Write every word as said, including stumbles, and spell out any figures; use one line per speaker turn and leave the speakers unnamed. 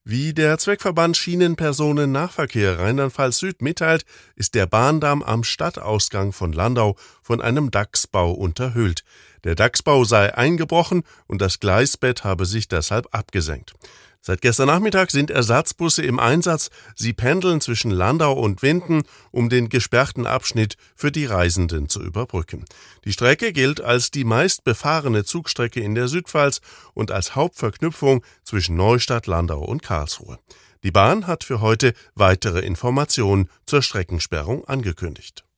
Wie der Zweckverband Schienenpersonennahverkehr Rheinland-Pfalz Süd mitteilt, ist der Bahndamm am Stadtausgang von Landau von einem Dachsbau unterhöhlt. Der Dachsbau sei eingebrochen und das Gleisbett habe sich deshalb abgesenkt. Seit gestern Nachmittag sind Ersatzbusse im Einsatz. Sie pendeln zwischen Landau und Winden, um den gesperrten Abschnitt für die Reisenden zu überbrücken. Die Strecke gilt als die meistbefahrene Zugstrecke in der Südpfalz und als Hauptverknüpfung zwischen Neustadt, Landau und Karlsruhe. Die Bahn hat für heute weitere Informationen zur Streckensperrung angekündigt.